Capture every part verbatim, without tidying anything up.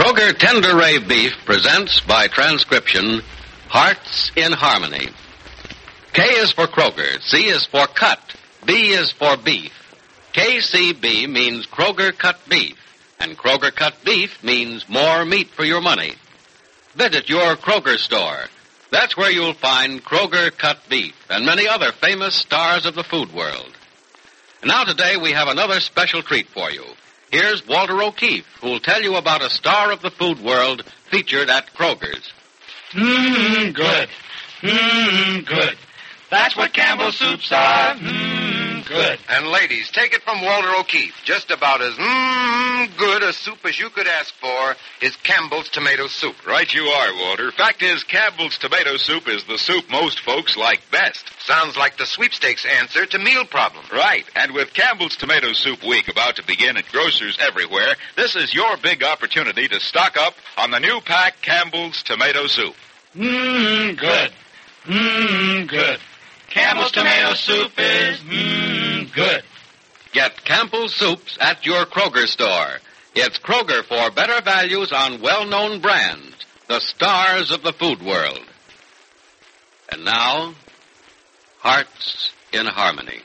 Kroger Tender Ray Beef presents by transcription Hearts in Harmony. K is for Kroger, C is for cut, B is for beef. K C B means Kroger cut beef, and Kroger cut beef means more meat for your money. Visit your Kroger store. That's where you'll find Kroger cut beef and many other famous stars of the food world. And now today we have another special treat for you. Here's Walter O'Keefe, who'll tell you about a star of the food world featured at Kroger's. Mmm, good. Mmm, good. That's what Campbell's soups are. Mmm, good. And ladies, take it from Walter O'Keefe. Just about as mmm good a soup as you could ask for is Campbell's tomato soup. Right you are, Walter. Fact is, Campbell's tomato soup is the soup most folks like best. Sounds like the sweepstakes answer to meal problems. Right. And with Campbell's Tomato Soup Week about to begin at grocers everywhere, this is your big opportunity to stock up on the new pack Campbell's Tomato Soup. Mmm, good. Mmm, good. Campbell's tomato soup is mmm, good. Get Campbell's soups at your Kroger store. It's Kroger for better values on well-known brands, the stars of the food world. And now, Hearts in Harmony.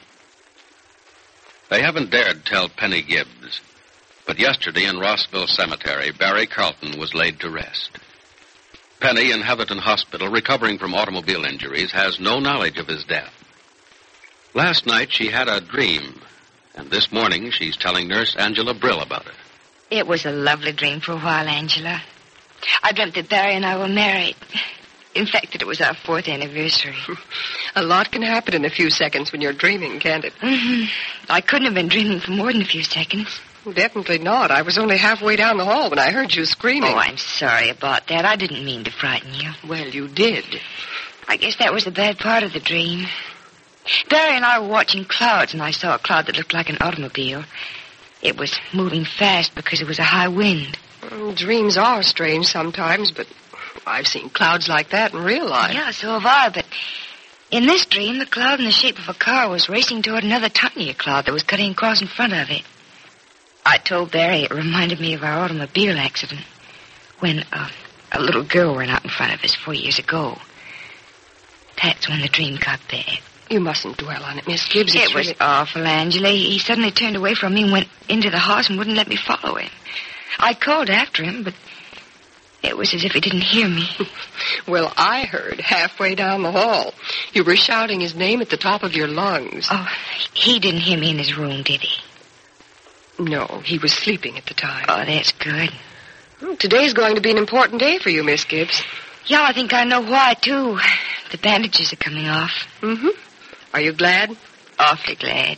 They haven't dared tell Penny Gibbs, but yesterday in Rossville Cemetery, Barry Carlton was laid to rest. Penny in Heatherton Hospital, recovering from automobile injuries, has no knowledge of his death. Last night she had a dream, and this morning she's telling Nurse Angela Brill about it. It was a lovely dream for a while, Angela. I dreamt that Barry and I were married. In fact, that it was our fourth anniversary. A lot can happen in a few seconds when you're dreaming, can't it? Mm-hmm. I couldn't have been dreaming for more than a few seconds. Definitely not. I was only halfway down the hall when I heard you screaming. Oh, I'm sorry about that. I didn't mean to frighten you. Well, you did. I guess that was the bad part of the dream. Barry and I were watching clouds, and I saw a cloud that looked like an automobile. It was moving fast because it was a high wind. Well, dreams are strange sometimes, but I've seen clouds like that in real life. Yeah, so have I, but in this dream, the cloud in the shape of a car was racing toward another tinier cloud that was cutting across in front of it. I told Barry it reminded me of our automobile accident when uh, a little girl ran out in front of us four years ago. That's when the dream got bad. You mustn't dwell on it, Miss Gibbs. It It's was really... awful, Angela. He suddenly turned away from me and went into the house and wouldn't let me follow him. I called after him, but it was as if he didn't hear me. Well, I heard halfway down the hall. You were shouting his name at the top of your lungs. Oh, he didn't hear me in his room, did he? No, he was sleeping at the time. Oh, that's good. Well, today's going to be an important day for you, Miss Gibbs. Yeah, I think I know why, too. The bandages are coming off. Mm-hmm. Are you glad? Awfully glad.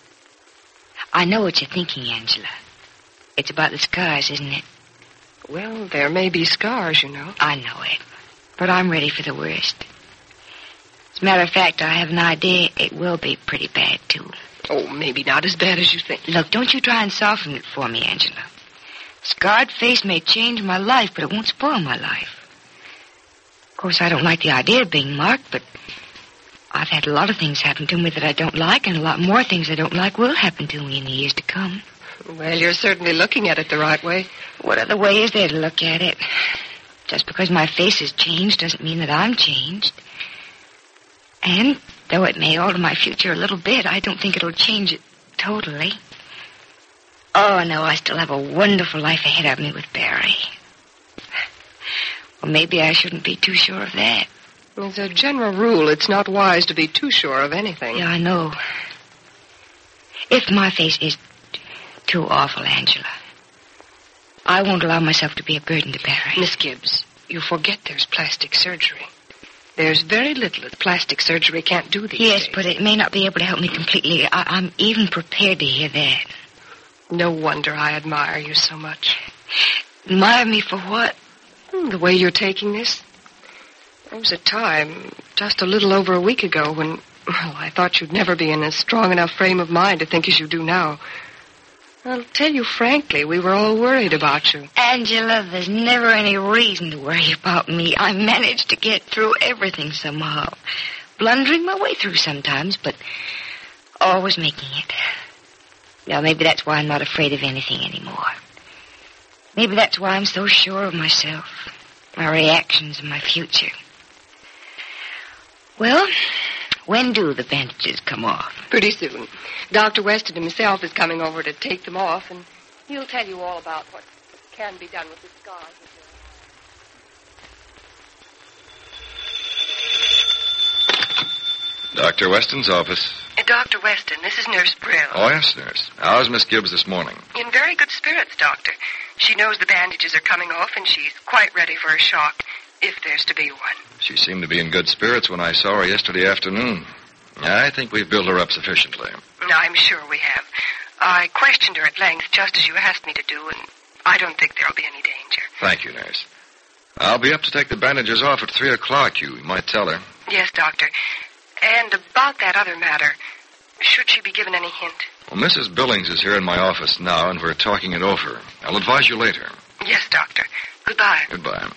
I know what you're thinking, Angela. It's about the scars, isn't it? Well, there may be scars, you know. I know it. But I'm ready for the worst. As a matter of fact, I have an idea it will be pretty bad, too. Oh, maybe not as bad as you think. Look, don't you try and soften it for me, Angela. Scarred face may change my life, but it won't spoil my life. Of course, I don't like the idea of being marked, but I've had a lot of things happen to me that I don't like, and a lot more things I don't like will happen to me in the years to come. Well, you're certainly looking at it the right way. What other way is there to look at it? Just because my face has changed doesn't mean that I'm changed. And though it may alter my future a little bit, I don't think it'll change it totally. Oh, no, I still have a wonderful life ahead of me with Barry. Well, maybe I shouldn't be too sure of that. As a general rule, it's not wise to be too sure of anything. Yeah, I know. If my face is too awful, Angela, I won't allow myself to be a burden to Barry. Miss Gibbs, you forget there's plastic surgery. There's very little that plastic surgery can't do these Yes, days. but it may not be able to help me completely. I- I'm even prepared to hear that. No wonder I admire you so much. Admire me for what? Hmm, the way you're taking this. There was a time, just a little over a week ago, when, well, I thought you'd never be in a strong enough frame of mind to think as you do now. I'll tell you frankly, we were all worried about you. Angela, there's never any reason to worry about me. I managed to get through everything somehow. Blundering my way through sometimes, but always making it. Now, maybe that's why I'm not afraid of anything anymore. Maybe that's why I'm so sure of myself, my reactions and my future. Well, when do the bandages come off? Pretty soon. Doctor Weston himself is coming over to take them off, and he'll tell you all about what can be done with the scars. Doctor Weston's office. Uh, Doctor Weston, this is Nurse Brill. Oh, yes, nurse. How's Miss Gibbs this morning? In very good spirits, Doctor. She knows the bandages are coming off, and she's quite ready for a shock, if there's to be one. She seemed to be in good spirits when I saw her yesterday afternoon. I think we've built her up sufficiently. I'm sure we have. I questioned her at length, just as you asked me to do, and I don't think there'll be any danger. Thank you, nurse. I'll be up to take the bandages off at three o'clock. You might tell her. Yes, Doctor. And about that other matter, should she be given any hint? Well, Missus Billings is here in my office now, and we're talking it over. I'll advise you later. Yes, Doctor. Goodbye. Goodbye.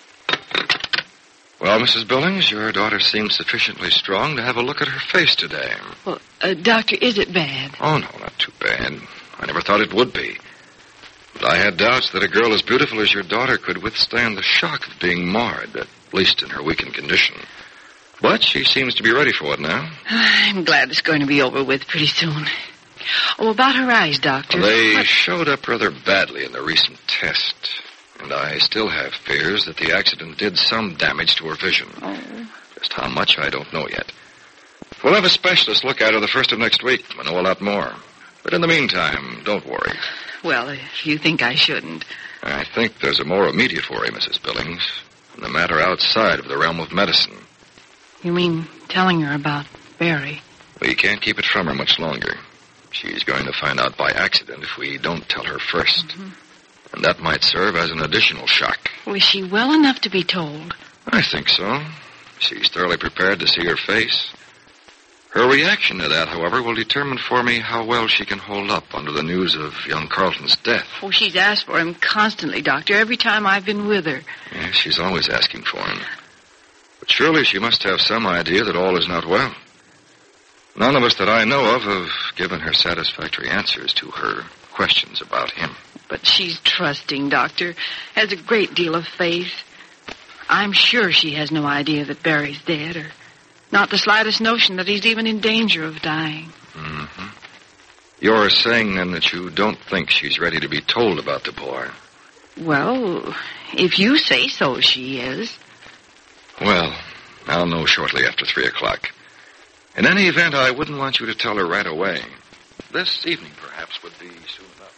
Well, Missus Billings, your daughter seems sufficiently strong to have a look at her face today. Well, uh, Doctor, is it bad? Oh, no, not too bad. I never thought it would be. But I had doubts that a girl as beautiful as your daughter could withstand the shock of being marred, at least in her weakened condition. But she seems to be ready for it now. I'm glad it's going to be over with pretty soon. Oh, about her eyes, Doctor. They what? showed up rather badly in the recent test. And I still have fears that the accident did some damage to her vision. Oh. Just how much, I don't know yet. We'll have a specialist look at her the first of next week. We'll know a lot more. But in the meantime, don't worry. Well, if you think I shouldn't. I think there's a more immediate worry, Missus Billings. And the matter outside of the realm of medicine. You mean telling her about Barry? We can't keep it from her much longer. She's going to find out by accident if we don't tell her first. Mm-hmm. And that might serve as an additional shock. Was she well enough to be told? I think so. She's thoroughly prepared to see her face. Her reaction to that, however, will determine for me how well she can hold up under the news of young Carlton's death. Oh, she's asked for him constantly, Doctor, every time I've been with her. Yes, she's always asking for him. But surely she must have some idea that all is not well. None of us that I know of have given her satisfactory answers to her questions about him. But she's trusting, Doctor, has a great deal of faith. I'm sure she has no idea that Barry's dead, or not the slightest notion that he's even in danger of dying. Mm-hmm. You're saying, then, that you don't think she's ready to be told about the boy? Well, if you say so, she is. Well, I'll know shortly after three o'clock. In any event, I wouldn't want you to tell her right away. This evening, perhaps, would be soon enough.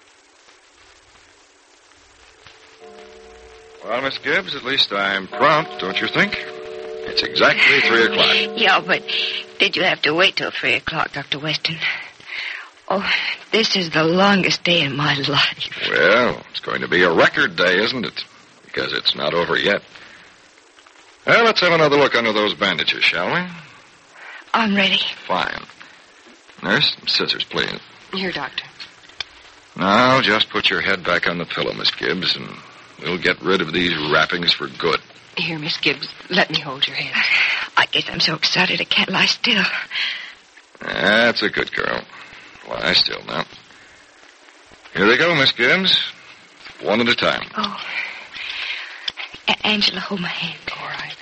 Well, Miss Gibbs, at least I'm prompt, don't you think? It's exactly three o'clock. Yeah, but did you have to wait till three o'clock, Doctor Weston? Oh, this is the longest day in my life. Well, it's going to be a record day, isn't it? Because it's not over yet. Well, let's have another look under those bandages, shall we? I'm ready. Fine. Nurse, scissors, please. Here, Doctor. Now, just put your head back on the pillow, Miss Gibbs, and we'll get rid of these wrappings for good. Here, Miss Gibbs, let me hold your head. I guess I'm so excited I can't lie still. That's a good girl. Lie still now. Here they go, Miss Gibbs. One at a time. Oh. A- Angela, hold my hand. All right.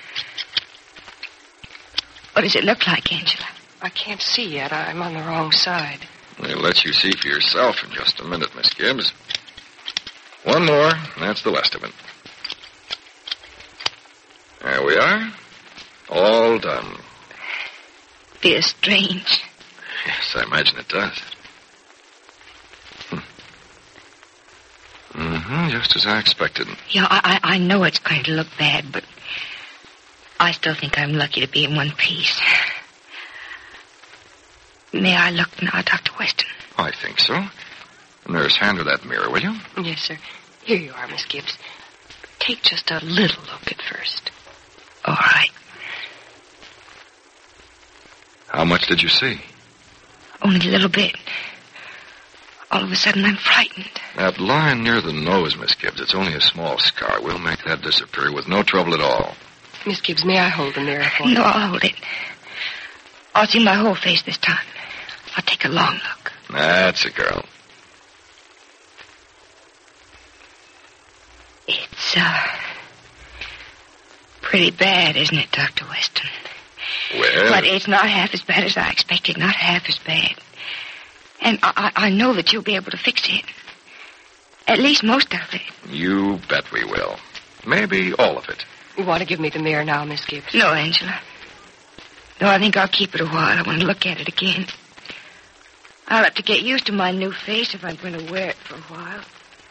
What does it look like, Angela? I can't see yet. I'm on the wrong side. We'll let you see for yourself in just a minute, Miss Gibbs. One more, and that's the last of it. There we are. All done. Feels strange. Yes, I imagine it does. Hmm. Mm-hmm, just as I expected. Yeah, I, I I know it's going to look bad, but I still think I'm lucky to be in one piece. May I look now, Doctor Weston? I think so. Nurse, hand her that mirror, will you? Yes, sir. Here you are, Miss Gibbs. Take just a little look at first. All right. How much did you see? Only a little bit. All of a sudden, I'm frightened. That line near the nose, Miss Gibbs, it's only a small scar. We'll make that disappear with no trouble at all. Miss Gibbs, may I hold the mirror for you? No, I'll hold it. I'll see my whole face this time. I'll take a long look. That's a girl. It's, uh, pretty bad, isn't it, Doctor Weston? Well... But it's not half as bad as I expected, not half as bad. And I, I know that you'll be able to fix it. At least most of it. You bet we will. Maybe all of it. You want to give me the mirror now, Miss Gibbs? No, Angela. No, I think I'll keep it a while. I want to look at it again. I'll have to get used to my new face if I'm going to wear it for a while.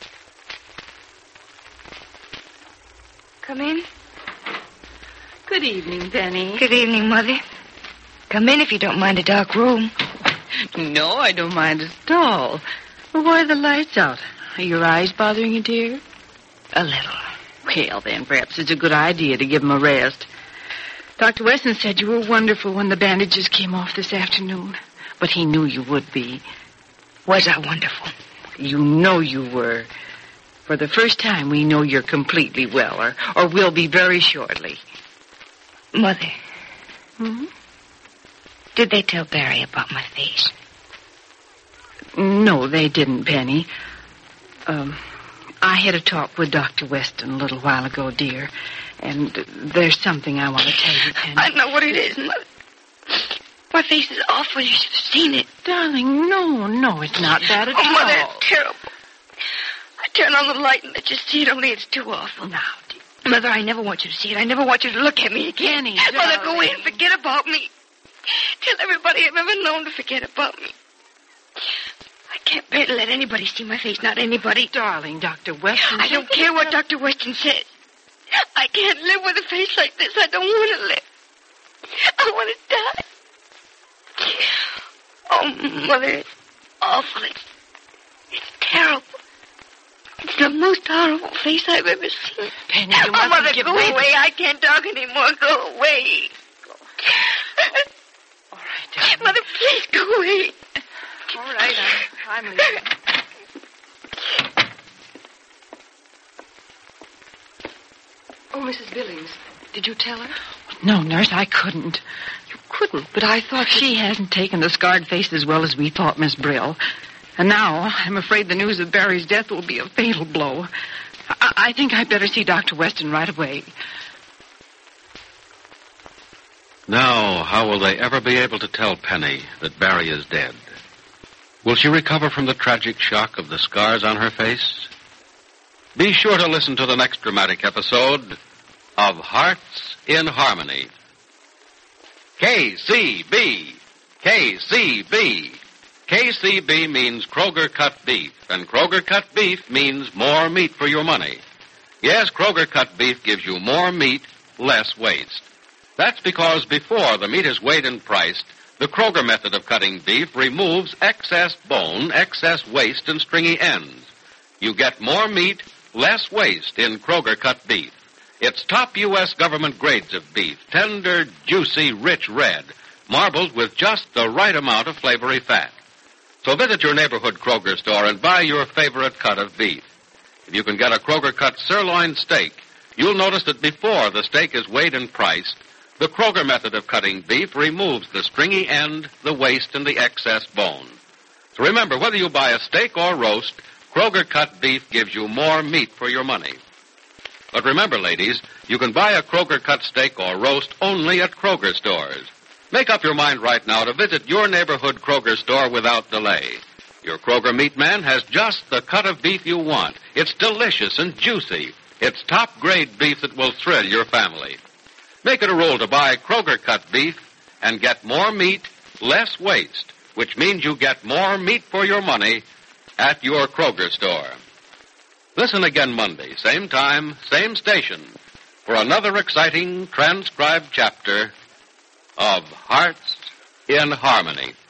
Come in. Good evening, Penny. Good evening, Mother. Come in if you don't mind a dark room. No, I don't mind at all. Well, why are the lights out? Are your eyes bothering you, dear? A little. Well, then, perhaps it's a good idea to give them a rest. Doctor Weston said you were wonderful when the bandages came off this afternoon. But he knew you would be. Was I wonderful? You know you were. For the first time, we know you're completely well, or, or will be very shortly. Mother. Hmm? Did they tell Barry about my face? No, they didn't, Penny. Um, I had a talk with Doctor Weston a little while ago, dear. And there's something I want to tell you, Penny. I know what it is, Mother. My face is awful. You should have seen it. Darling, no, no, it's not bad at oh, all. Mother, it's terrible. I turn on the light and let you see it, only it's too awful. Now, dear. Mother, I never want you to see it. I never want you to look at me again. Penny, Mother, darling. go in. Forget about me. Tell everybody I've ever known to forget about me. I can't bear to let anybody see my face, not anybody. Darling, Doctor Weston. I don't care what Doctor Weston says. I can't live with a face like this. I don't want to live. I want to die. Oh, Mother, it's awful. It's, it's terrible. It's the most horrible face I've ever seen. Penny, you oh, mustn't Mother, give go way. away. I can't talk anymore. Go away. Go. All right, darling. Mother, please go away. All right, I'm, I'm leaving. Oh, Missus Billings, did you tell her? No, nurse, I couldn't. You couldn't, but I thought She hasn't taken the scarred face as well as we thought, Miss Brill. And now, I'm afraid the news of Barry's death will be a fatal blow. I, I think I'd better see Doctor Weston right away. Now, how will they ever be able to tell Penny that Barry is dead? Will she recover from the tragic shock of the scars on her face? Be sure to listen to the next dramatic episode of Hearts in Harmony. K C B. K C B. K C B means Kroger cut beef, and Kroger cut beef means more meat for your money. Yes, Kroger cut beef gives you more meat, less waste. That's because before the meat is weighed and priced, the Kroger method of cutting beef removes excess bone, excess waste, and stringy ends. You get more meat, less waste in Kroger cut beef. It's top U S government grades of beef, tender, juicy, rich red, marbled with just the right amount of flavory fat. So visit your neighborhood Kroger store and buy your favorite cut of beef. If you can get a Kroger cut sirloin steak, you'll notice that before the steak is weighed and priced, the Kroger method of cutting beef removes the stringy end, the waste, and the excess bone. So remember, whether you buy a steak or roast, Kroger cut beef gives you more meat for your money. But remember, ladies, you can buy a Kroger cut steak or roast only at Kroger stores. Make up your mind right now to visit your neighborhood Kroger store without delay. Your Kroger meat man has just the cut of beef you want. It's delicious and juicy. It's top-grade beef that will thrill your family. Make it a rule to buy Kroger cut beef and get more meat, less waste, which means you get more meat for your money at your Kroger store. Listen again Monday, same time, same station, for another exciting transcribed chapter of Hearts in Harmony.